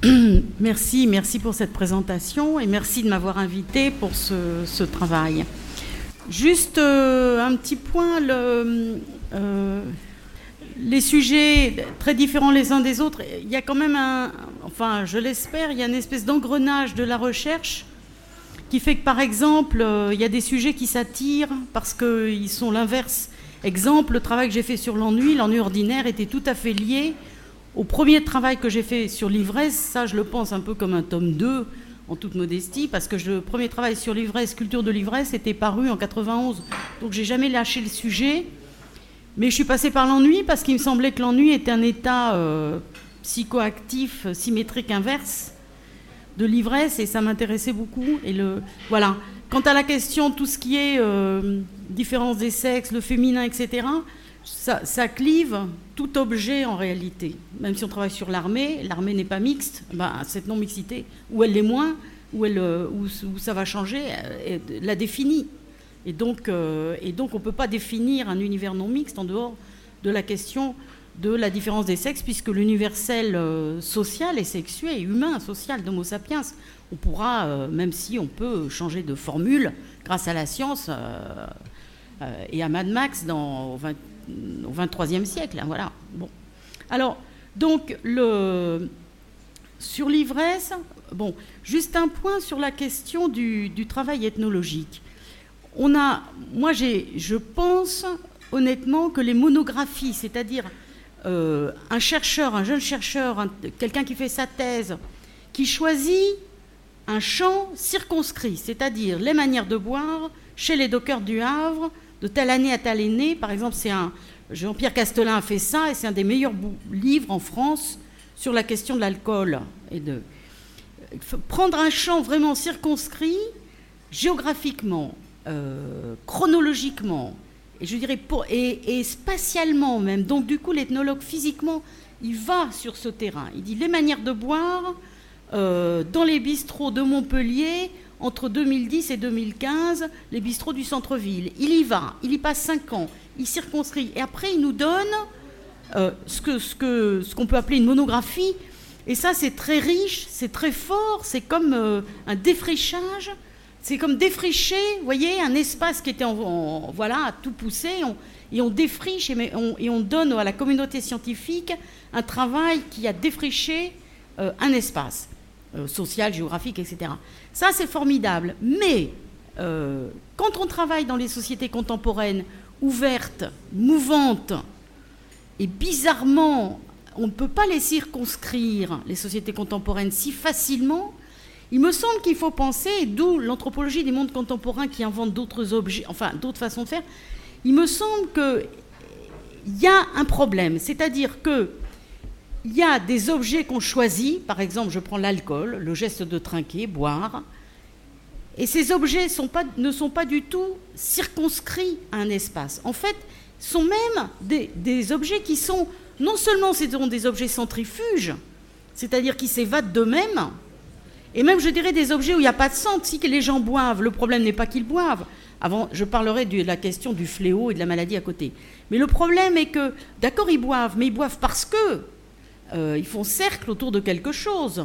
Merci pour cette présentation et merci de m'avoir invité pour ce travail. Juste un petit point, les sujets très différents les uns des autres, il y a quand même je l'espère, il y a une espèce d'engrenage de la recherche qui fait que, par exemple, il y a des sujets qui s'attirent parce qu'ils sont l'inverse. Exemple, le travail que j'ai fait sur l'ennui ordinaire était tout à fait lié au premier travail que j'ai fait sur l'ivresse. Ça, je le pense un peu comme un tome 2, en toute modestie, parce que le premier travail sur l'ivresse, culture de l'ivresse, était paru en 91. Donc, j'ai jamais lâché le sujet. Mais je suis passée par l'ennui parce qu'il me semblait que l'ennui était un état psychoactif, symétrique inverse de l'ivresse, et ça m'intéressait beaucoup. Voilà. Quant à la question, tout ce qui est différence des sexes, le féminin, etc., ça clive tout objet en réalité. Même si on travaille sur l'armée n'est pas mixte, cette non-mixité, où elle l'est moins, où ça va changer, la définit. Et donc on ne peut pas définir un univers non mixte en dehors de la question de la différence des sexes, puisque l'universel social et sexué, humain, social d'Homo sapiens, on pourra, même si on peut changer de formule grâce à la science et à Mad Max au XXIIIe siècle. Hein, voilà. Bon. Alors, donc, sur l'ivresse, juste un point sur la question du travail ethnologique. Je pense honnêtement que les monographies, c'est-à-dire un jeune chercheur, quelqu'un qui fait sa thèse, qui choisit un champ circonscrit, c'est-à-dire les manières de boire chez les dockers du Havre, de telle année à telle année. Par exemple, Jean-Pierre Castelin a fait ça, et c'est un des meilleurs livres en France sur la question de l'alcool. Prendre un champ vraiment circonscrit, géographiquement, chronologiquement, et je dirais et spatialement même. Donc du coup, l'ethnologue physiquement, il va sur ce terrain. Il dit les manières de boire dans les bistrots de Montpellier entre 2010 et 2015, les bistrots du centre-ville. Il y va, il y passe 5 ans, il circonscrit, et après il nous donne ce qu'on peut appeler une monographie. Et ça, c'est très riche, c'est très fort, c'est comme un défrichage. C'est comme défricher, vous voyez, un espace qui était à tout pousser, et on défriche et on donne à la communauté scientifique un travail qui a défriché un espace social, géographique, etc. Ça, c'est formidable. Mais quand on travaille dans les sociétés contemporaines ouvertes, mouvantes, et bizarrement, on ne peut pas les circonscrire, les sociétés contemporaines, si facilement. Il me semble qu'il faut penser, d'où l'anthropologie des mondes contemporains qui invente d'autres objets, d'autres façons de faire, il me semble qu'il y a un problème. C'est-à-dire qu'il y a des objets qu'on choisit, par exemple, je prends l'alcool, le geste de trinquer, boire, et ces objets ne sont pas du tout circonscrits à un espace. En fait, sont même des objets qui sont, non seulement ce sont des objets centrifuges, c'est-à-dire qui s'évadent d'eux-mêmes, et même, je dirais, des objets où il n'y a pas de centre. Si les gens boivent, le problème n'est pas qu'ils boivent. Avant, je parlerai de la question du fléau et de la maladie à côté. Mais le problème est que, d'accord, ils boivent, mais ils boivent parce que ils font cercle autour de quelque chose.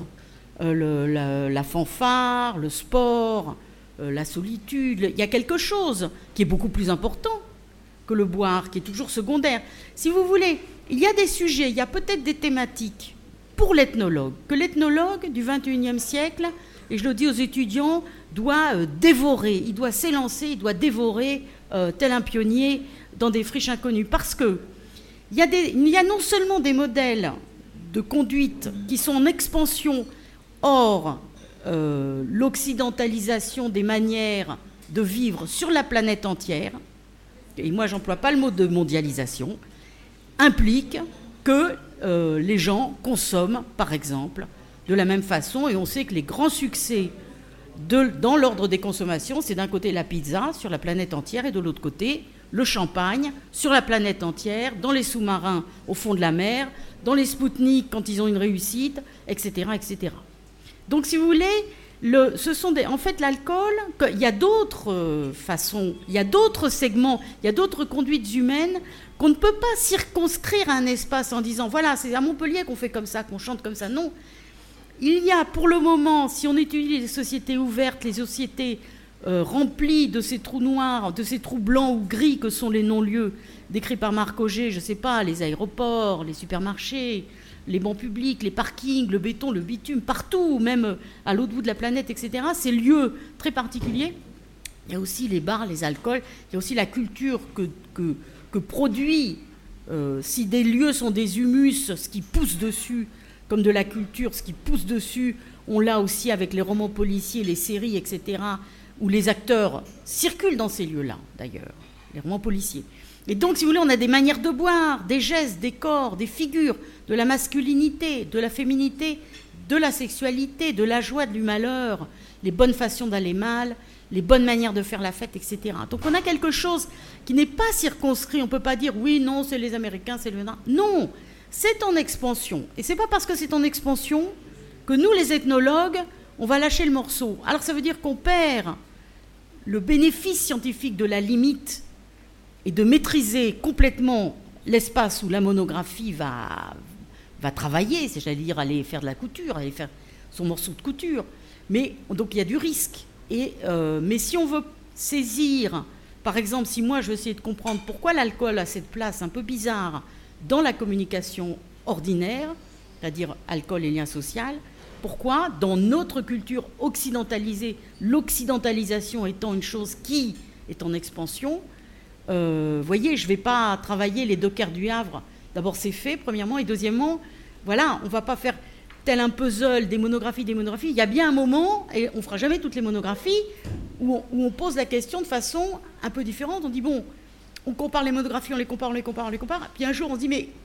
La fanfare, le sport, la solitude. Il y a quelque chose qui est beaucoup plus important que le boire, qui est toujours secondaire. Si vous voulez, il y a des sujets, il y a peut-être des thématiques pour l'ethnologue, que l'ethnologue du XXIe siècle, et je le dis aux étudiants, doit dévorer, il doit s'élancer, il doit dévorer tel un pionnier dans des friches inconnues. Parce qu'il y a non seulement des modèles de conduite qui sont en expansion hors l'occidentalisation des manières de vivre sur la planète entière, et moi j'emploie pas le mot de mondialisation, implique que les gens consomment, par exemple, de la même façon. Et on sait que les grands succès dans l'ordre des consommations, c'est d'un côté la pizza sur la planète entière et de l'autre côté le champagne sur la planète entière, dans les sous-marins au fond de la mer, dans les Spoutnik quand ils ont une réussite, etc. etc. Donc si vous voulez, en fait l'alcool, il y a d'autres façons, il y a d'autres segments, il y a d'autres conduites humaines qu'on ne peut pas circonscrire à un espace en disant voilà, c'est à Montpellier qu'on fait comme ça, qu'on chante comme ça. Non. il y a pour le moment, si on étudie les sociétés ouvertes, les sociétés remplies de ces trous noirs, de ces trous blancs ou gris que sont les non-lieux décrits par Marc Auger, je ne sais pas, les aéroports, les supermarchés, les bancs publics, les parkings, le béton, le bitume, partout, même à l'autre bout de la planète, etc. Ces lieux très particuliers. Il y a aussi les bars, les alcools, il y a aussi la culture que produit, si des lieux sont des humus, ce qui pousse dessus, comme de la culture, ce qui pousse dessus, on l'a aussi avec les romans policiers, les séries, etc., où les acteurs circulent dans ces lieux-là, d'ailleurs, les romans policiers. Et donc, si vous voulez, on a des manières de boire, des gestes, des corps, des figures, de la masculinité, de la féminité, de la sexualité, de la joie, du malheur, les bonnes façons d'aller mal, les bonnes manières de faire la fête, etc. Donc on a quelque chose qui n'est pas circonscrit. On ne peut pas dire oui, non, c'est les Américains, c'est le... Non, c'est en expansion. Et ce n'est pas parce que c'est en expansion que nous, les ethnologues, on va lâcher le morceau. Alors ça veut dire qu'on perd le bénéfice scientifique de la limite et de maîtriser complètement l'espace où la monographie va travailler, c'est, j'allais dire, aller faire de la couture, aller faire son morceau de couture. Mais donc il y a du risque. Mais si on veut saisir, par exemple, si moi je veux essayer de comprendre pourquoi l'alcool a cette place un peu bizarre dans la communication ordinaire, c'est-à-dire alcool et lien social, pourquoi dans notre culture occidentalisée, l'occidentalisation étant une chose qui est en expansion, voyez, je ne vais pas travailler les dockers du Havre. D'abord c'est fait, premièrement, et deuxièmement, voilà, on ne va pas faire tel un puzzle, des monographies. Il y a bien un moment, et on ne fera jamais toutes les monographies, où on pose la question de façon un peu différente. On dit, bon, on compare les monographies, on les compare. Puis un jour, on se dit, mais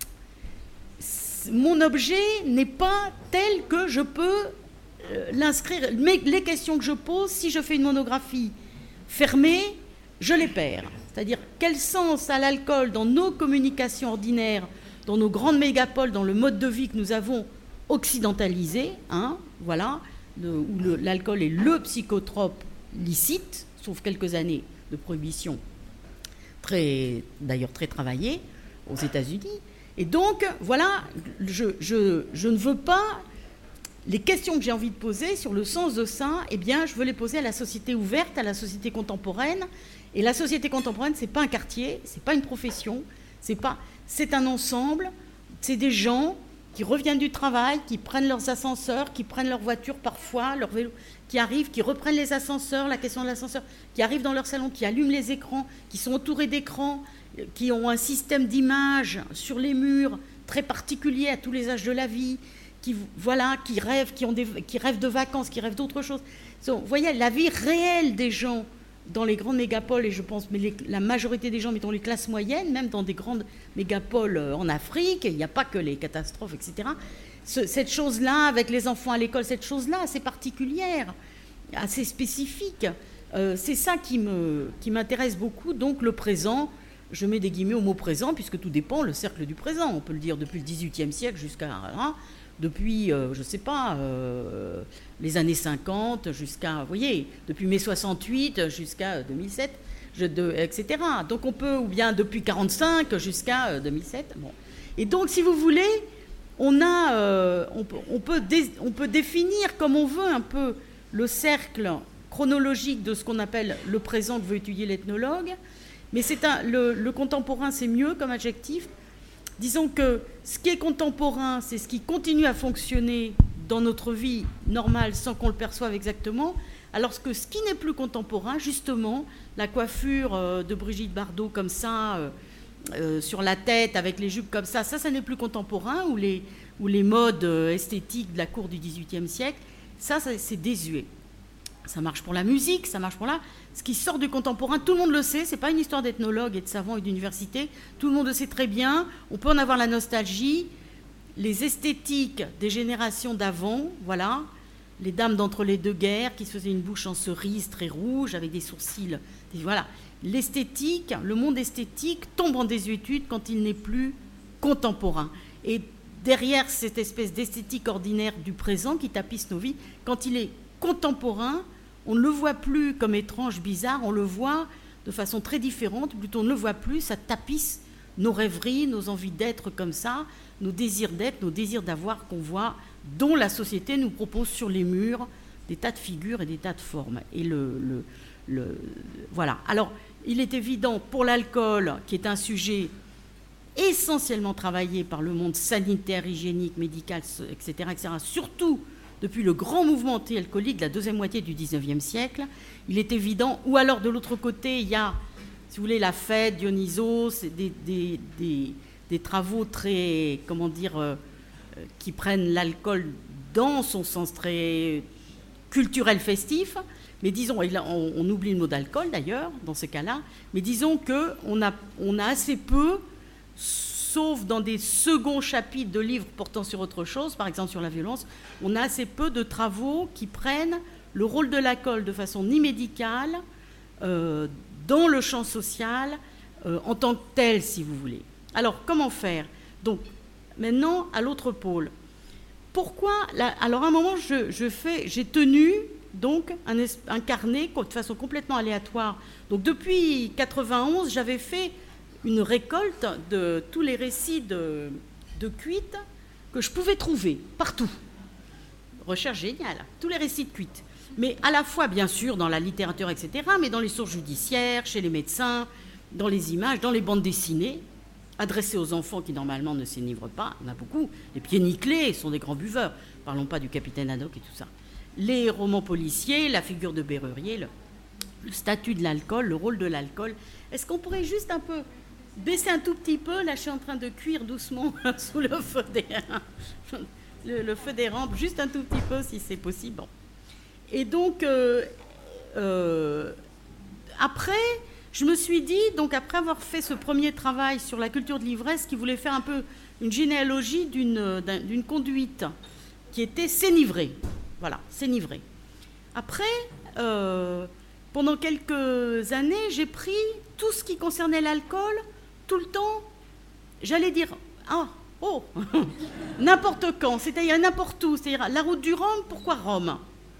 mon objet n'est pas tel que je peux l'inscrire. Mais les questions que je pose, si je fais une monographie fermée, je les perds. C'est-à-dire, quel sens a l'alcool dans nos communications ordinaires, dans nos grandes mégapoles, dans le mode de vie que nous avons occidentalisé, hein, voilà, où l'alcool est le psychotrope licite, sauf quelques années de prohibition, d'ailleurs très travaillée aux États-Unis. Et donc, voilà, je ne veux pas... Les questions que j'ai envie de poser sur le sens de ça, eh bien, je veux les poser à la société ouverte, à la société contemporaine. Et la société contemporaine, c'est pas un quartier, c'est pas une profession, c'est un ensemble, c'est des gens qui reviennent du travail, qui prennent leurs ascenseurs, qui prennent leur voiture parfois, leur vélo, qui arrivent, qui reprennent les ascenseurs, la question de l'ascenseur, qui arrivent dans leur salon, qui allument les écrans, qui sont entourés d'écrans, qui ont un système d'images sur les murs très particulier à tous les âges de la vie, qui rêvent, qui rêvent de vacances, qui rêvent d'autre chose. Vous voyez, la vie réelle des gens dans les grandes mégapoles, et je pense, mais la majorité des gens, mettons les classes moyennes, même dans des grandes mégapoles en Afrique, il n'y a pas que les catastrophes, etc. Cette chose-là, avec les enfants à l'école, cette chose-là, assez particulière, assez spécifique, c'est ça qui m'intéresse beaucoup. Donc le présent, je mets des guillemets au mot présent, puisque tout dépend, le cercle du présent, on peut le dire depuis le XVIIIe siècle jusqu'à... depuis, je ne sais pas, les années 50 jusqu'à, vous voyez, depuis mai 68 jusqu'à 2007, etc. Donc on peut, ou bien depuis 45 jusqu'à 2007. Bon. Et donc, si vous voulez, on peut définir comme on veut un peu le cercle chronologique de ce qu'on appelle le présent que veut étudier l'ethnologue, mais le contemporain, c'est mieux comme adjectif. Disons que ce qui est contemporain, c'est ce qui continue à fonctionner dans notre vie normale sans qu'on le perçoive exactement, alors que ce qui n'est plus contemporain, justement, la coiffure de Brigitte Bardot comme ça, sur la tête, avec les jupes comme ça n'est plus contemporain, ou les modes esthétiques de la cour du XVIIIe siècle, ça c'est désuet. Ça marche pour la musique, ça marche pour là. Ce qui sort du contemporain, tout le monde le sait, c'est pas une histoire d'ethnologue et de savants et d'université, tout le monde le sait très bien, on peut en avoir la nostalgie, les esthétiques des générations d'avant, voilà, les dames d'entre les deux guerres qui se faisaient une bouche en cerise très rouge avec des sourcils, voilà. L'esthétique, le monde esthétique tombe en désuétude quand il n'est plus contemporain. Et derrière cette espèce d'esthétique ordinaire du présent qui tapisse nos vies, quand il est contemporain, on ne le voit plus comme étrange, bizarre, on le voit de façon très différente, plutôt on ne le voit plus, ça tapisse nos rêveries, nos envies d'être comme ça, nos désirs d'être, nos désirs d'avoir qu'on voit dont la société nous propose sur les murs des tas de figures et des tas de formes. Et voilà. Alors, il est évident pour l'alcool, qui est un sujet essentiellement travaillé par le monde sanitaire, hygiénique, médical, etc., surtout depuis le grand mouvement anti-alcoolique de la deuxième moitié du XIXe siècle, il est évident, ou alors de l'autre côté, il y a, si vous voulez, la fête, Dionysos, des travaux très, comment dire, qui prennent l'alcool dans son sens très culturel festif, mais disons, on oublie le mot d'alcool d'ailleurs, dans ce cas-là, mais disons qu'on a assez peu, sauf dans des seconds chapitres de livres portant sur autre chose, par exemple sur la violence, on a assez peu de travaux qui prennent le rôle de l'alcool de façon ni médicale, dans le champ social, en tant que tel, si vous voulez. Alors, comment faire? Donc, maintenant, à l'autre pôle. Pourquoi alors, à un moment, j'ai tenu donc un carnet de façon complètement aléatoire. Donc, depuis 91, j'avais fait une récolte de tous les récits de cuites que je pouvais trouver partout. Recherche géniale, tous les récits de cuites. Mais à la fois, bien sûr, dans la littérature, etc., mais dans les sources judiciaires, chez les médecins, dans les images, dans les bandes dessinées, adressées aux enfants qui, normalement, ne s'énivrent pas. Il y en a beaucoup. Les pieds nickelés sont des grands buveurs. Parlons pas du capitaine Haddock et tout ça. Les romans policiers, la figure de Bérurier, le statut de l'alcool, le rôle de l'alcool. Est-ce qu'on pourrait juste un peu baisser un tout petit peu? Là, je suis en train de cuire doucement sous le feu le feu des rampes, juste un tout petit peu, si c'est possible. Bon. Et donc, après, je me suis dit, donc après avoir fait ce premier travail sur la culture de l'ivresse, qui voulait faire un peu une généalogie d'une conduite qui était s'énivrer. Voilà, s'énivrer. Après, pendant quelques années, j'ai pris tout ce qui concernait l'alcool, tout le temps, j'allais dire, n'importe quand, c'est-à-dire n'importe où, c'est-à-dire la route du Rhum, pourquoi Rome?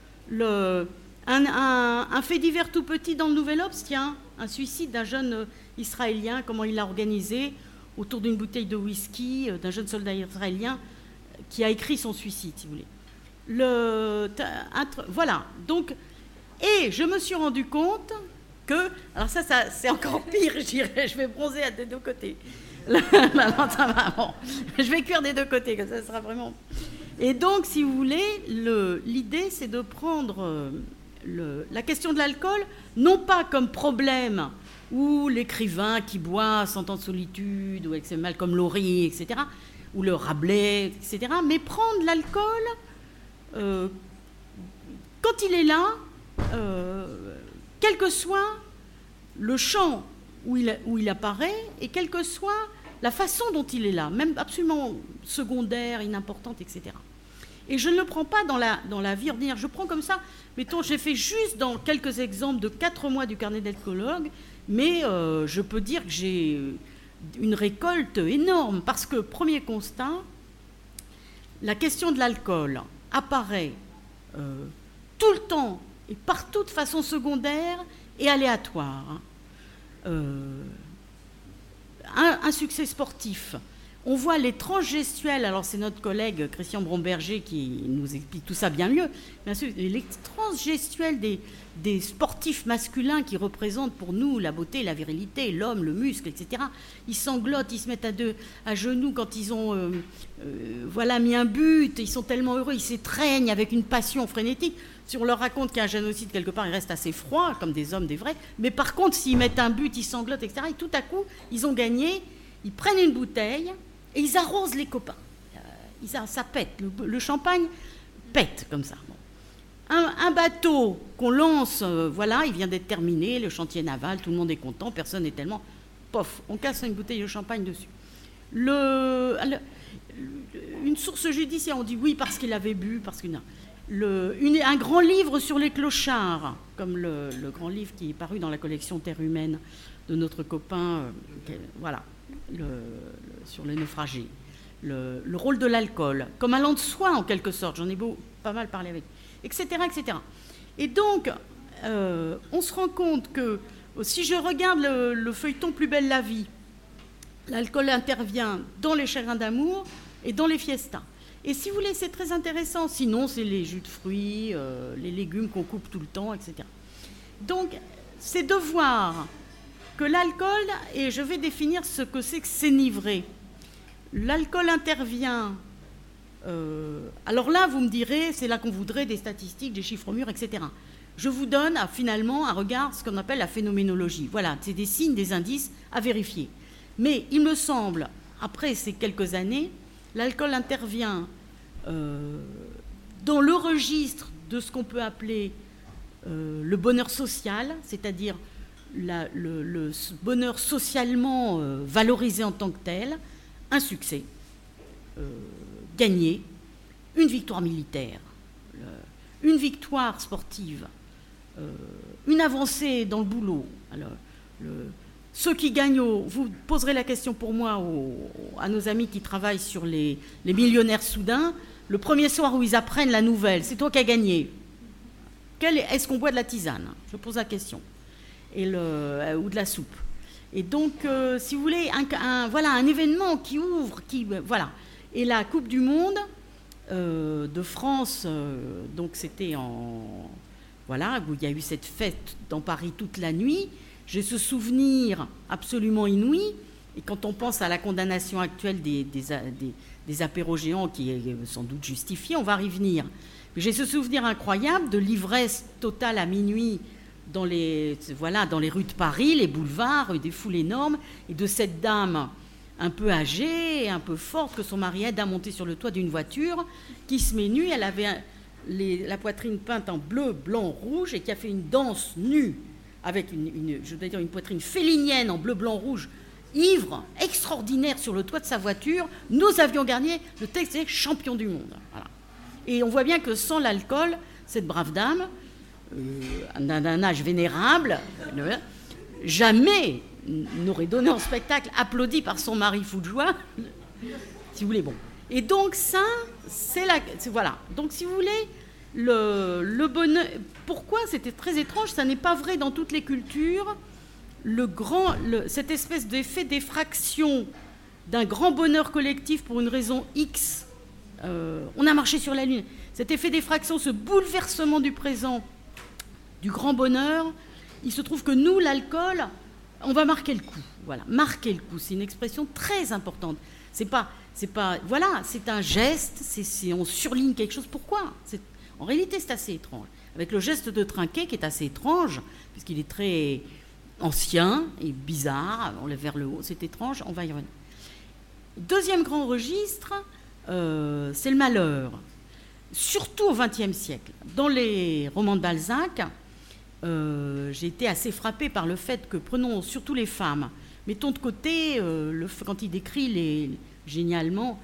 Un fait divers tout petit dans le Nouvel Obs, tiens, un suicide d'un jeune Israélien, comment il l'a organisé, autour d'une bouteille de whisky, d'un jeune soldat israélien qui a écrit son suicide, si vous voulez. Voilà, donc, et je me suis rendu compte que, alors ça c'est encore pire, je dirais, je vais bronzer des deux côtés. Bon, je vais cuire des deux côtés, comme ça sera vraiment... Et donc, si vous voulez, l'idée, c'est de prendre la question de l'alcool, non pas comme problème où l'écrivain qui boit 100 ans de solitude, ou avec ses Malcolm Lowry, etc., ou le Rabelais, etc., mais prendre l'alcool quand il est là, quel que soit le champ où il apparaît, et quelle que soit la façon dont il est là, même absolument secondaire, inimportante, etc. Et je ne le prends pas dans la vie ordinaire, je prends comme ça, mettons, j'ai fait juste dans quelques exemples de 4 mois du carnet d'alcoologue, mais je peux dire que j'ai une récolte énorme, parce que, premier constat, la question de l'alcool apparaît tout le temps et partout de façon secondaire et aléatoire. Un succès sportif. On voit les transgestuels, alors c'est notre collègue Christian Bromberger qui nous explique tout ça bien mieux, bien sûr, les transgestuels des sportifs masculins qui représentent pour nous la beauté, la virilité, l'homme, le muscle, etc. Ils sanglotent, ils se mettent à genoux quand ils ont mis un but, ils sont tellement heureux, ils s'étreignent avec une passion frénétique. Si on leur raconte qu'il y a un génocide quelque part, ils restent assez froids, comme des hommes, des vrais. Mais par contre, s'ils mettent un but, ils sanglotent, etc., et tout à coup, ils ont gagné, ils prennent une bouteille et ils arrosent les copains. Ça pète, le champagne pète comme ça. Bon. Un bateau qu'on lance, il vient d'être terminé, le chantier naval, tout le monde est content, personne n'est tellement... Pof, on casse une bouteille de champagne dessus. Une source judiciaire, on dit oui parce qu'il avait bu, parce que... Non. Un grand livre sur les clochards, comme le grand livre qui est paru dans la collection Terre humaine de notre copain, sur les naufragés. Le rôle de l'alcool, comme allant de soi en quelque sorte, j'en ai pas mal parlé avec, etc., etc. Et donc, on se rend compte que si je regarde le feuilleton Plus belle la vie, l'alcool intervient dans les chagrins d'amour et dans les fiestas. Et si vous voulez, c'est très intéressant. Sinon, c'est les jus de fruits, les légumes qu'on coupe tout le temps, etc. Donc, c'est de voir que l'alcool, et je vais définir ce que c'est s'enivrer. L'alcool intervient... alors là, vous me direz, c'est là qu'on voudrait des statistiques, des chiffres mûrs, etc. Je vous donne finalement un regard, ce qu'on appelle la phénoménologie. Voilà, c'est des signes, des indices à vérifier. Mais il me semble, après ces quelques années, l'alcool intervient dans le registre de ce qu'on peut appeler le bonheur social, c'est-à-dire le bonheur socialement valorisé en tant que tel, un succès gagné, une victoire militaire, une victoire sportive, une avancée dans le boulot. Alors, ceux qui gagnent, vous poserez la question pour moi à nos amis qui travaillent sur les millionnaires soudains, le premier soir où ils apprennent la nouvelle, c'est toi qui as gagné. Est-ce qu'on boit de la tisane? Je pose la question. Ou de la soupe. Et donc, si vous voulez, voilà, un événement qui ouvre, voilà. Et la Coupe du Monde de France, donc c'était voilà, où il y a eu cette fête dans Paris toute la nuit. J'ai ce souvenir absolument inouï. Et quand on pense à la condamnation actuelle des apéros géants, qui est sans doute justifiée, on va y venir. Mais j'ai ce souvenir incroyable de l'ivresse totale à minuit dans les rues de Paris, les boulevards, des foules énormes, et de cette dame un peu âgée et un peu forte que son mari aide à monter sur le toit d'une voiture, qui se met nue. Elle avait la poitrine peinte en bleu, blanc, rouge, et qui a fait une danse nue avec une poitrine félinienne en bleu, blanc, rouge, ivre, extraordinaire sur le toit de sa voiture. Nous avions gagné, le texte est champion du monde. Voilà. Et on voit bien que sans l'alcool, cette brave dame, d'un âge vénérable, jamais n'aurait donné en spectacle, applaudi par son mari fou de joie, si vous voulez, bon. Et donc ça, voilà. Donc si vous voulez, le bonheur... Pourquoi c'était très étrange? Ça n'est pas vrai dans toutes les cultures. Cette espèce d'effet d'effraction d'un grand bonheur collectif pour une raison X, on a marché sur la Lune. Cet effet d'effraction, ce bouleversement du présent, du grand bonheur, il se trouve que nous, l'alcool, on va marquer le coup. Voilà, marquer le coup, c'est une expression très importante. C'est pas, voilà, c'est un geste, on surligne quelque chose. Pourquoi? En réalité, c'est assez étrange. Avec le geste de trinquer qui est assez étrange, puisqu'il est très ancien et bizarre, on lève vers le haut, c'est étrange, on va y revenir. Deuxième grand registre, c'est le malheur. Surtout au XXe siècle. Dans les romans de Balzac, j'ai été assez frappée par le fait que, prenons surtout les femmes, mettons de côté, quand il décrit génialement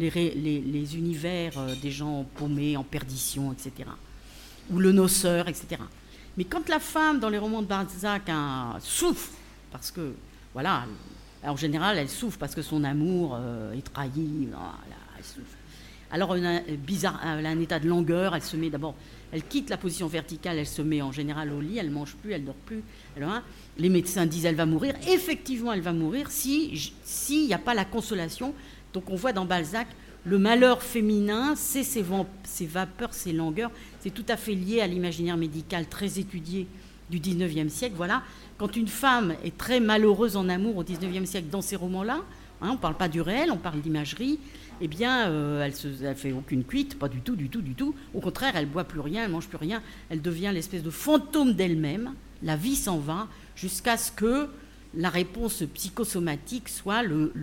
les univers des gens paumés, en perdition, etc., ou le noceur, etc. Mais quand la femme, dans les romans de Balzac, souffre, parce que, voilà, en général, elle souffre parce que son amour est trahi, voilà, elle souffre. Alors, elle a un état de langueur, elle se met d'abord, elle quitte la position verticale, elle se met en général au lit, elle ne mange plus, elle ne dort plus. Les médecins disent elle va mourir. Effectivement, elle va mourir s'il n'y a pas la consolation. Donc, on voit dans Balzac le malheur féminin, c'est ses vapeurs, ses langueurs. C'est tout à fait lié à l'imaginaire médical très étudié du XIXe siècle. Voilà, quand une femme est très malheureuse en amour au XIXe siècle dans ces romans-là, on ne parle pas du réel, on parle d'imagerie. Eh bien, elle ne fait aucune cuite, pas du tout, du tout, du tout. Au contraire, elle ne boit plus rien, elle ne mange plus rien. Elle devient l'espèce de fantôme d'elle-même. La vie s'en va jusqu'à ce que la réponse psychosomatique soit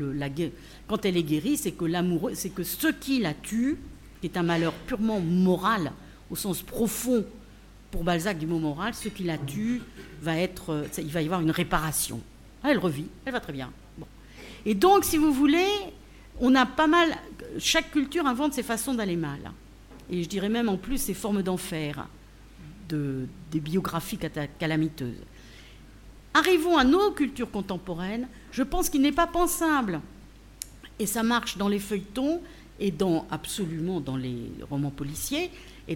quand elle est guérie, c'est que ce qui la tue, qui est un malheur purement moral, au sens profond pour Balzac du mot moral, ce qui la tue il va y avoir une réparation. Elle revit, elle va très bien. Bon. Et donc, si vous voulez, on a pas mal. Chaque culture invente ses façons d'aller mal. Et je dirais même en plus ses formes d'enfer, des biographies calamiteuses. Arrivons à nos cultures contemporaines. Je pense qu'il n'est pas pensable, et ça marche dans les feuilletons et absolument dans les romans policiers.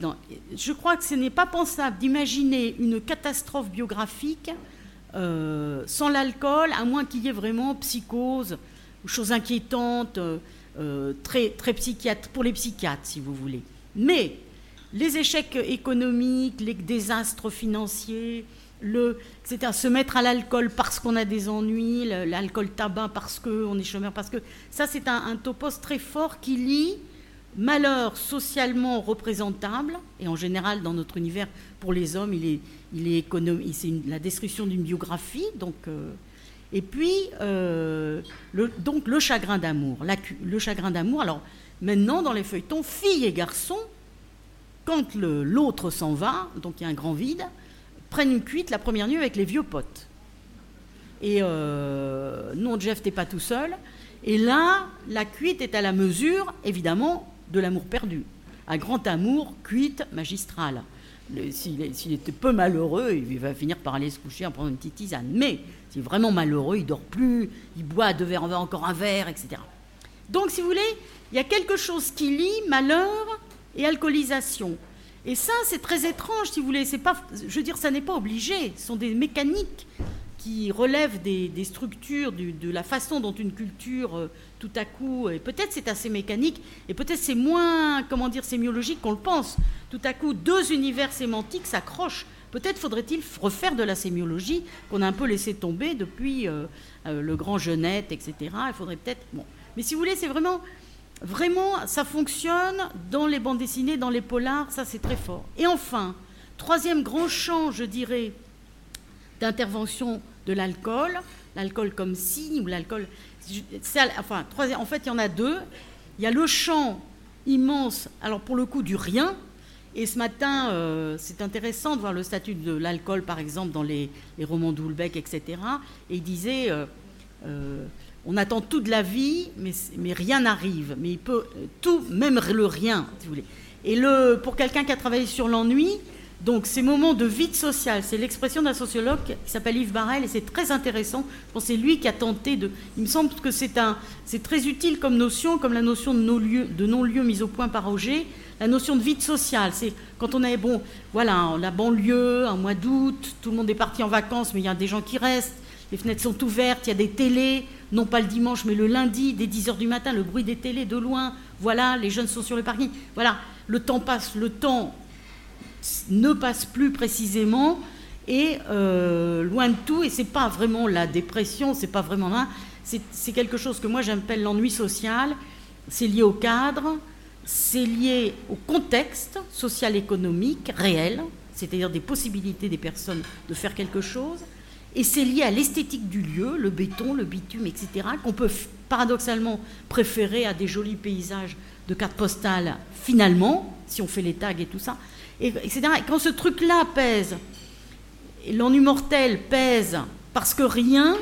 Je crois que ce n'est pas pensable d'imaginer une catastrophe biographique sans l'alcool, à moins qu'il y ait vraiment psychose, choses inquiétantes. très, très psychiatre, pour les psychiatres, si vous voulez. Mais les échecs économiques, les désastres financiers, c'est-à-dire se mettre à l'alcool parce qu'on a des ennuis, l'alcool tabac parce qu'on est chômeur, parce que ça c'est un topos très fort qui lie malheur socialement représentable, et en général dans notre univers pour les hommes c'est la destruction d'une biographie, donc, et puis donc le chagrin d'amour. Le chagrin d'amour, alors maintenant dans les feuilletons, filles et garçons, quand l'autre s'en va, donc il y a un grand vide, prennent une cuite la première nuit avec les vieux potes. Et non, Jeff, t'es pas tout seul. Et là, la cuite est à la mesure, évidemment, de l'amour perdu. Un grand amour, cuite magistrale. S'il était peu malheureux, il va finir par aller se coucher en prenant une petite tisane. Mais s'il est vraiment malheureux, il dort plus, il boit 2 verres, encore un verre, etc. Donc, si vous voulez, il y a quelque chose qui lie malheur et alcoolisation. Et ça, c'est très étrange, si vous voulez. C'est pas, je veux dire, ça n'est pas obligé. Ce sont des mécaniques qui relèvent des structures, de la façon dont une culture, tout à coup, et peut-être c'est assez mécanique, et peut-être c'est moins, sémiologique qu'on le pense. Tout à coup, 2 univers sémantiques s'accrochent. Peut-être faudrait-il refaire de la sémiologie, qu'on a un peu laissé tomber depuis le grand Genette, etc. Il faudrait peut-être... Bon. Mais si vous voulez, c'est vraiment, ça fonctionne dans les bandes dessinées, dans les polars, ça c'est très fort. Et enfin, 3e grand champ, je dirais, d'intervention de l'alcool comme signe, ou l'alcool... en fait, il y en a 2. Il y a le champ immense, alors pour le coup, du rien. Et ce matin, c'est intéressant de voir le statut de l'alcool, par exemple, dans les romans d'Houellebecq, etc. Et il disait... on attend tout de la vie, mais rien n'arrive. Mais il peut tout, même le rien, si vous voulez. Et pour quelqu'un qui a travaillé sur l'ennui, donc ces moments de vide social, c'est l'expression d'un sociologue qui s'appelle Yves Barrel, et c'est très intéressant. Je pense que c'est lui qui a tenté de... Il me semble que c'est très utile comme notion, comme la notion de non-lieu mise au point par Auger, la notion de vide social. C'est quand on est, la banlieue, un mois d'août, tout le monde est parti en vacances, mais il y a des gens qui restent, les fenêtres sont ouvertes, il y a des télés, non pas le dimanche, mais le lundi, dès 10h du matin, le bruit des télés de loin, voilà, les jeunes sont sur le parking, voilà, le temps passe, le temps ne passe plus précisément, et loin de tout, et c'est pas vraiment la dépression, c'est pas vraiment là, c'est quelque chose que moi j'appelle l'ennui social, c'est lié au cadre, c'est lié au contexte social-économique réel, c'est-à-dire des possibilités des personnes de faire quelque chose, et c'est lié à l'esthétique du lieu, le béton, le bitume, etc., qu'on peut paradoxalement préférer à des jolis paysages de cartes postales, finalement, si on fait les tags et tout ça, etc. Et quand ce truc-là pèse, et l'ennui mortel pèse parce que rien,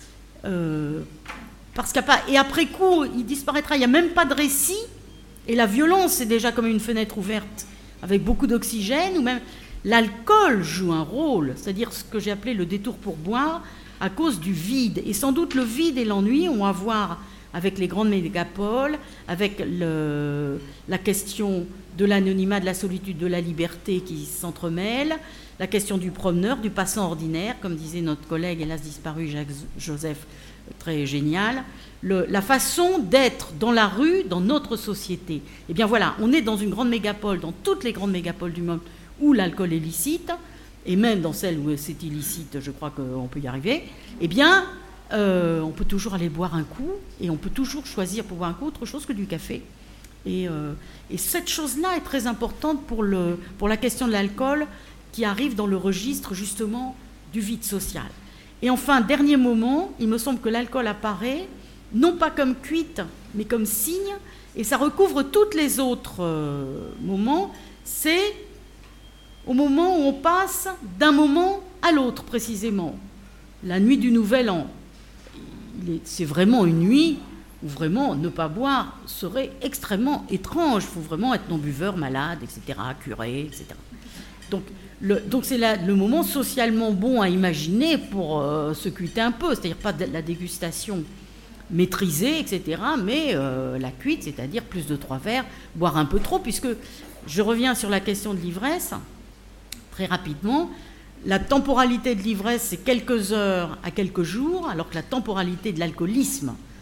parce qu'il n'y a pas... Et après coup, il disparaîtra, il n'y a même pas de récit, et la violence, c'est déjà comme une fenêtre ouverte, avec beaucoup d'oxygène, ou même... L'alcool joue un rôle, c'est-à-dire ce que j'ai appelé le détour pour boire, à cause du vide. Et sans doute le vide et l'ennui ont à voir avec les grandes mégapoles, avec la question de l'anonymat, de la solitude, de la liberté qui s'entremêlent, la question du promeneur, du passant ordinaire, comme disait notre collègue, hélas disparu, Jacques Joseph, très génial, la façon d'être dans la rue, dans notre société. Eh bien voilà, on est dans une grande mégapole, dans toutes les grandes mégapoles du monde, où l'alcool est licite, et même dans celles où c'est illicite, je crois qu'on peut y arriver, eh bien, on peut toujours aller boire un coup, et on peut toujours choisir pour boire un coup autre chose que du café. Et cette chose-là est très importante pour la question de l'alcool, qui arrive dans le registre, justement, du vide social. Et enfin, dernier moment, il me semble que l'alcool apparaît, non pas comme cuite, mais comme signe, et ça recouvre tous les autres moments, c'est... au moment où on passe d'un moment à l'autre, précisément. La nuit du Nouvel An, c'est vraiment une nuit où vraiment ne pas boire serait extrêmement étrange. Il faut vraiment être non-buveur, malade, etc., curé, etc. Donc c'est le moment socialement bon à imaginer pour se cuiter un peu, c'est-à-dire pas de la dégustation maîtrisée, etc., mais la cuite, c'est-à-dire plus de 3 verres, boire un peu trop, puisque je reviens sur la question de l'ivresse, très rapidement, la temporalité de l'ivresse, c'est quelques heures à quelques jours, alors que la temporalité de l'alcoolisme,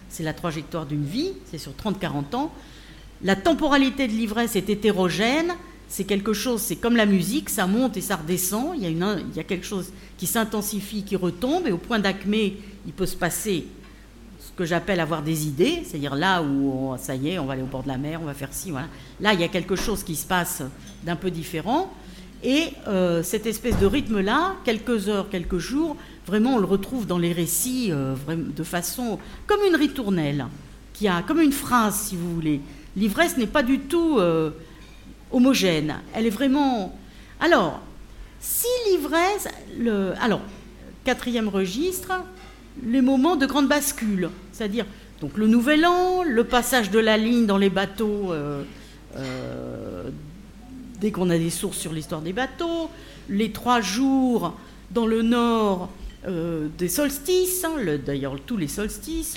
c'est la trajectoire d'une vie, c'est sur 30-40 ans. La temporalité de l'ivresse est hétérogène, c'est quelque chose, c'est comme la musique, ça monte et ça redescend, il y a quelque chose qui s'intensifie, qui retombe, et au point d'acmé, il peut se passer ce que j'appelle avoir des idées, c'est-à-dire là où, ça y est, on va aller au bord de la mer, on va faire ci, voilà. Là, il y a quelque chose qui se passe d'un peu différent, et cette espèce de rythme-là, quelques heures, quelques jours, vraiment, on le retrouve dans les récits de façon comme une ritournelle, comme une phrase, si vous voulez. L'ivresse n'est pas du tout homogène. Elle est vraiment... Alors, si l'ivresse... Alors, quatrième registre, les moments de grande bascule. C'est-à-dire, donc, le Nouvel An, le passage de la ligne dans les bateaux, dès qu'on a des sources sur l'histoire des bateaux, les 3 jours dans le nord des solstices, d'ailleurs tous les solstices,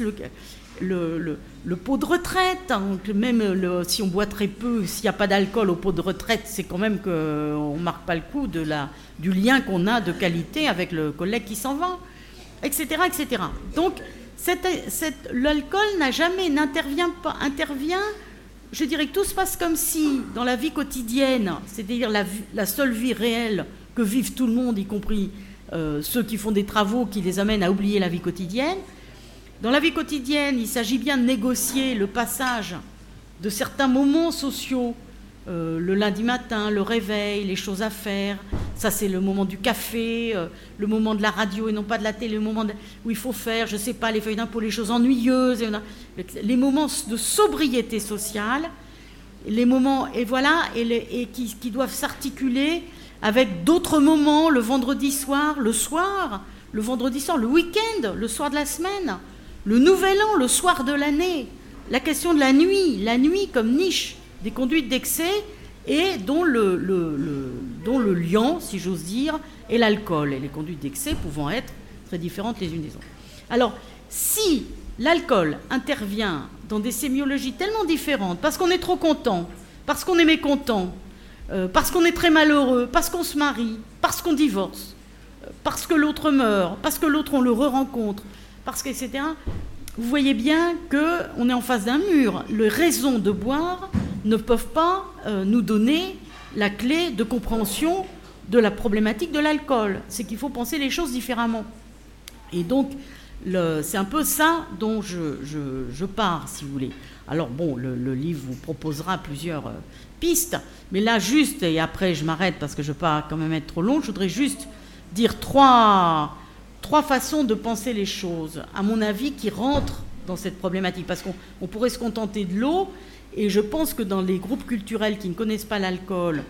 le pot de retraite, hein, même si on boit très peu, s'il n'y a pas d'alcool au pot de retraite, c'est quand même qu'on ne marque pas le coup du lien qu'on a de qualité avec le collègue qui s'en va, etc. etc. Donc l'alcool n'intervient pas, je dirais que tout se passe comme si, dans la vie quotidienne, c'est-à-dire la seule vie réelle que vivent tout le monde, y compris ceux qui font des travaux qui les amènent à oublier la vie quotidienne. Dans la vie quotidienne, il s'agit bien de négocier le passage de certains moments sociaux, le lundi matin, le réveil, les choses à faire. Ça, c'est le moment du café, le moment de la radio et non pas de la télé, le moment où il faut faire, je ne sais pas, les feuilles d'impôt, les choses ennuyeuses, les moments de sobriété sociale, les moments, et voilà, et qui doivent s'articuler avec d'autres moments, le vendredi soir, le vendredi soir, le week-end, le soir de la semaine, le nouvel an, le soir de l'année, la question de la nuit comme niche des conduites d'excès et dont le liant, si j'ose dire, est l'alcool, et les conduites d'excès pouvant être très différentes les unes des autres. Alors, si l'alcool intervient dans des sémiologies tellement différentes, parce qu'on est trop content, parce qu'on est mécontent, parce qu'on est très malheureux, parce qu'on se marie, parce qu'on divorce, parce que l'autre meurt, parce que l'autre on le re-rencontre, parce que, etc., vous voyez bien qu'on est en face d'un mur. Les raisons de boire ne peuvent pas nous donner la clé de compréhension de la problématique de l'alcool. C'est qu'il faut penser les choses différemment. Et donc, c'est un peu ça dont je pars, si vous voulez. Alors bon, le livre vous proposera plusieurs pistes, mais là, juste, et après je m'arrête parce que je ne veux pas quand même être trop long, je voudrais juste dire trois façons de penser les choses, à mon avis, qui rentrent dans cette problématique. Parce qu'on pourrait se contenter de l'eau, et je pense que dans les groupes culturels qui ne connaissent pas l'alcool,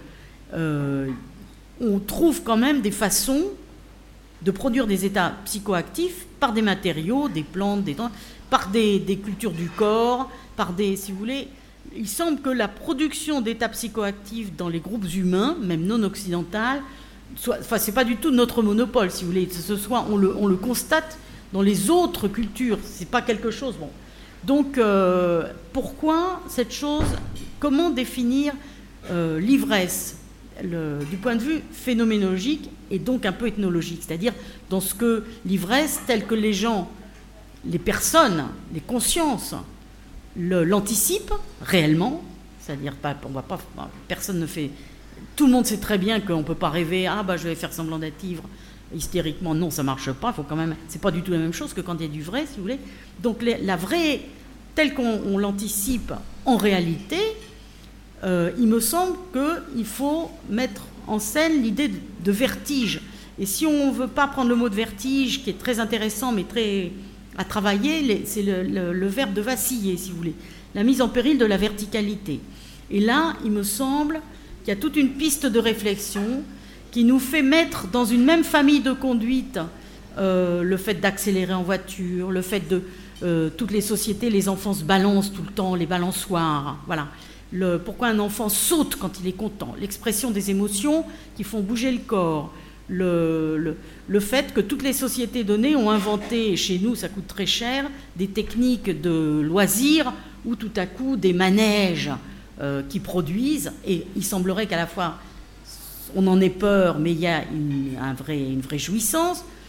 on trouve quand même des façons de produire des états psychoactifs par des matériaux, des plantes, par des cultures du corps, si vous voulez. Il semble que la production d'états psychoactifs dans les groupes humains, même non occidentaux, c'est pas du tout notre monopole, si vous voulez. On le constate dans les autres cultures. C'est pas quelque chose. Bon. Donc, pourquoi cette chose? Comment définir l'ivresse du point de vue phénoménologique et donc un peu ethnologique, c'est-à-dire dans ce que l'ivresse, telle que les gens, les personnes, les consciences l'anticipent réellement, c'est-à-dire personne ne fait. Tout le monde sait très bien qu'on ne peut pas rêver, je vais faire semblant d'être ivre hystériquement. Non, ça ne marche pas. Il faut quand même. C'est pas du tout la même chose que quand il y a du vrai, si vous voulez. Donc la vraie, telle qu'on l'anticipe en réalité, il me semble qu'il faut mettre en scène l'idée de vertige. Et si on ne veut pas prendre le mot de vertige, qui est très intéressant, mais très à travailler, c'est le verbe de vaciller, si vous voulez. La mise en péril de la verticalité. Et là, il me semble qu'il y a toute une piste de réflexion qui nous fait mettre dans une même famille de conduite le fait d'accélérer en voiture, le fait de toutes les sociétés, les enfants se balancent tout le temps, les balançoires, voilà. Pourquoi un enfant saute quand il est content, l'expression des émotions qui font bouger le corps, le fait que toutes les sociétés données ont inventé, et chez nous ça coûte très cher, des techniques de loisirs où tout à coup des manèges qui produisent, et il semblerait qu'à la fois on en ait peur, mais il y a une vraie jouissance.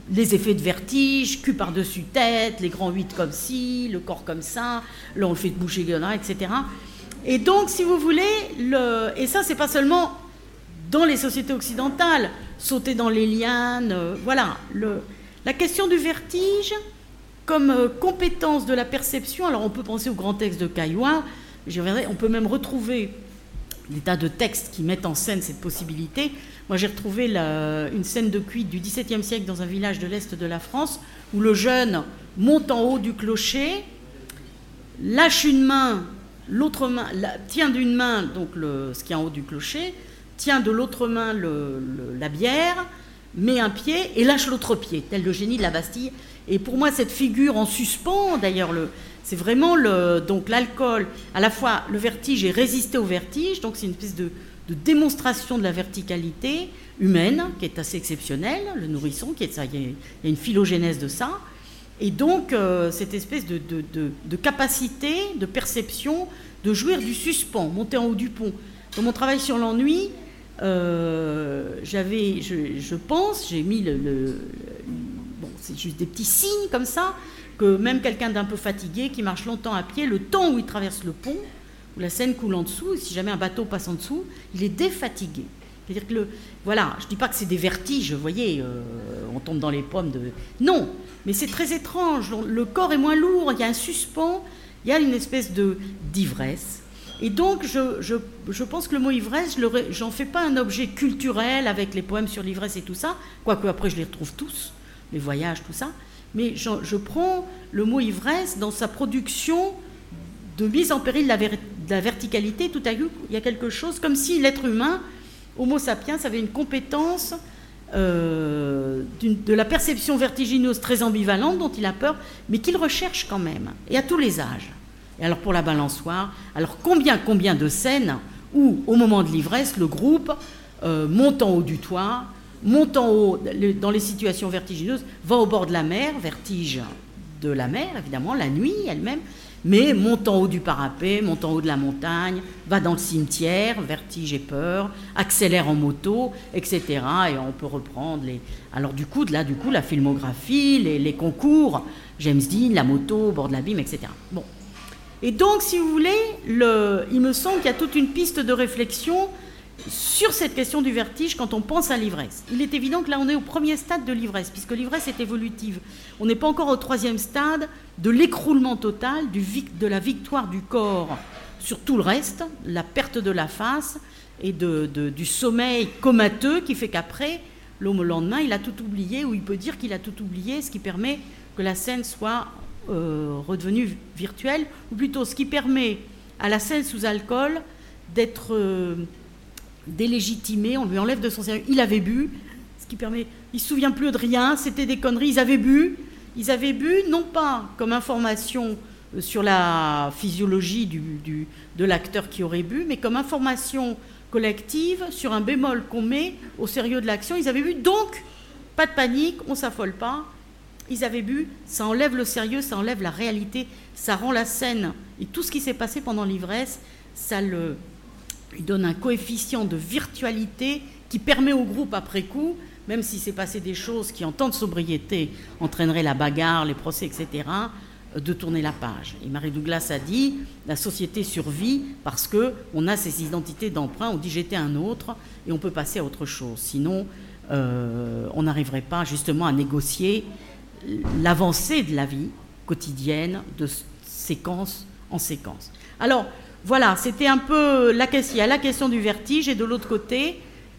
les effets de vertige, cul par-dessus tête, les grands 8 comme ci, le corps comme ça, là on le fait bouger, etc. Et donc, si vous voulez, et ça, c'est pas seulement dans les sociétés occidentales, sauter dans les lianes, voilà. La question du vertige comme compétence de la perception, alors on peut penser au grand texte de Caillois, j'y reviendrai, on peut même retrouver des tas de textes qui mettent en scène cette possibilité. Moi, j'ai retrouvé une scène de cuite du XVIIe siècle dans un village de l'Est de la France, où le jeune monte en haut du clocher, lâche une main, l'autre main, tient d'une main donc ce qui est en haut du clocher, tient de l'autre main la bière, met un pied et lâche l'autre pied, tel le génie de la Bastille. Et pour moi, cette figure en suspens, d'ailleurs, c'est vraiment donc l'alcool, à la fois le vertige et résister au vertige, donc c'est une espèce de démonstration de la verticalité humaine qui est assez exceptionnelle, le nourrisson, il y a une phylogénèse de ça, et donc cette espèce de capacité, de perception, de jouir du suspens, monter en haut du pont. Dans mon travail sur l'ennui, je pense, j'ai mis bon, c'est juste des petits signes comme ça, que même quelqu'un d'un peu fatigué, qui marche longtemps à pied, le temps où il traverse le pont, où la Seine coule en dessous, et si jamais un bateau passe en dessous, il est défatigué. C'est-à-dire que, voilà, je ne dis pas que c'est des vertiges, vous voyez, on tombe dans les pommes de... Non, mais c'est très étrange, le corps est moins lourd, il y a un suspens, il y a une espèce d'ivresse. Et donc, je pense que le mot ivresse, j'en fais pas un objet culturel avec les poèmes sur l'ivresse et tout ça, quoique après je les retrouve tous, les voyages, tout ça, mais je prends le mot ivresse dans sa production de mise en péril de la verticalité. Tout à coup, il y a quelque chose comme si l'être humain, Homo sapiens, avait une compétence de la perception vertigineuse très ambivalente dont il a peur, mais qu'il recherche quand même, et à tous les âges. Et alors pour la balançoire, alors combien de scènes où, au moment de l'ivresse, le groupe monte en haut du toit, monte en haut dans les situations vertigineuses, va au bord de la mer, vertige de la mer, évidemment, la nuit elle-même, mais monte en haut du parapet, monte en haut de la montagne, va dans le cimetière, vertige et peur, accélère en moto, etc. Et on peut reprendre alors du coup, la filmographie, les concours, James Dean, la moto, au bord de l'abîme, etc. Bon. Et donc, si vous voulez, il me semble qu'il y a toute une piste de réflexion sur cette question du vertige quand on pense à l'ivresse. Il est évident que là, on est au premier stade de l'ivresse, puisque l'ivresse est évolutive. On n'est pas encore au troisième stade de l'écroulement total, de la victoire du corps sur tout le reste, la perte de la face et du sommeil comateux qui fait qu'après, l'homme au lendemain, il a tout oublié, ou il peut dire qu'il a tout oublié, ce qui permet que la scène soit redevenue virtuelle, ou plutôt ce qui permet à la scène sous alcool d'être délégitimée, on lui enlève de son sérieux. Il avait bu, ce qui permet, il ne se souvient plus de rien, c'était des conneries, ils avaient bu non pas comme information sur la physiologie de l'acteur qui aurait bu, mais comme information collective sur un bémol qu'on met au sérieux de l'action. Ils avaient bu, donc pas de panique, on ne s'affole pas. Ils avaient bu, ça enlève le sérieux, ça enlève la réalité, ça rend la scène et tout ce qui s'est passé pendant l'ivresse, ça lui donne un coefficient de virtualité qui permet au groupe après coup, même s'il s'est passé des choses qui en temps de sobriété entraîneraient la bagarre, les procès, etc., de tourner la page. Et Mary Douglas a dit, la société survit parce qu'on a ces identités d'emprunt, on dit j'étais un autre et on peut passer à autre chose. Sinon, on n'arriverait pas justement à négocier l'avancée de la vie quotidienne de séquence en séquence. Alors, voilà, c'était un peu la question. Il y a la question du vertige et de l'autre côté,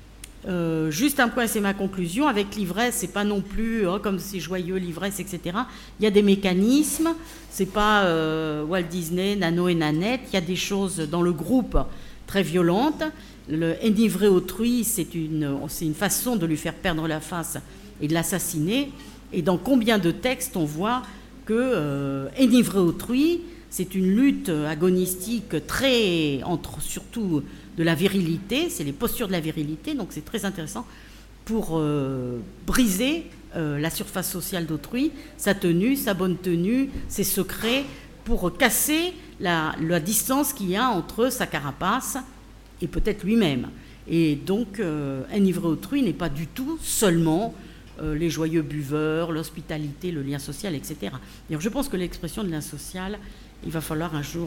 juste un point, c'est ma conclusion, avec l'ivresse, c'est pas non plus comme c'est joyeux l'ivresse, etc. Il y a des mécanismes, c'est pas Walt Disney, Nano et Nanette, il y a des choses dans le groupe très violentes. Le enivrer autrui, c'est une façon de lui faire perdre la face et de l'assassiner. Et dans combien de textes on voit que enivrer autrui, c'est une lutte agonistique surtout de la virilité, c'est les postures de la virilité, donc c'est très intéressant pour briser la surface sociale d'autrui, sa tenue, sa bonne tenue, ses secrets, pour casser la distance qu'il y a entre sa carapace et peut-être lui-même. Et donc, enivrer autrui n'est pas du tout seulement les joyeux buveurs, l'hospitalité, le lien social, etc. D'ailleurs, je pense que l'expression de lien social, il va falloir un jour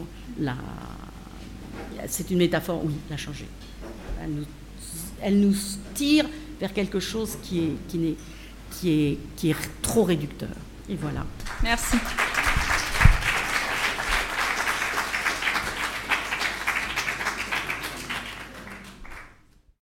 c'est une métaphore, oui, la changer. Elle nous tire vers quelque chose qui est trop réducteur. Et voilà. Merci.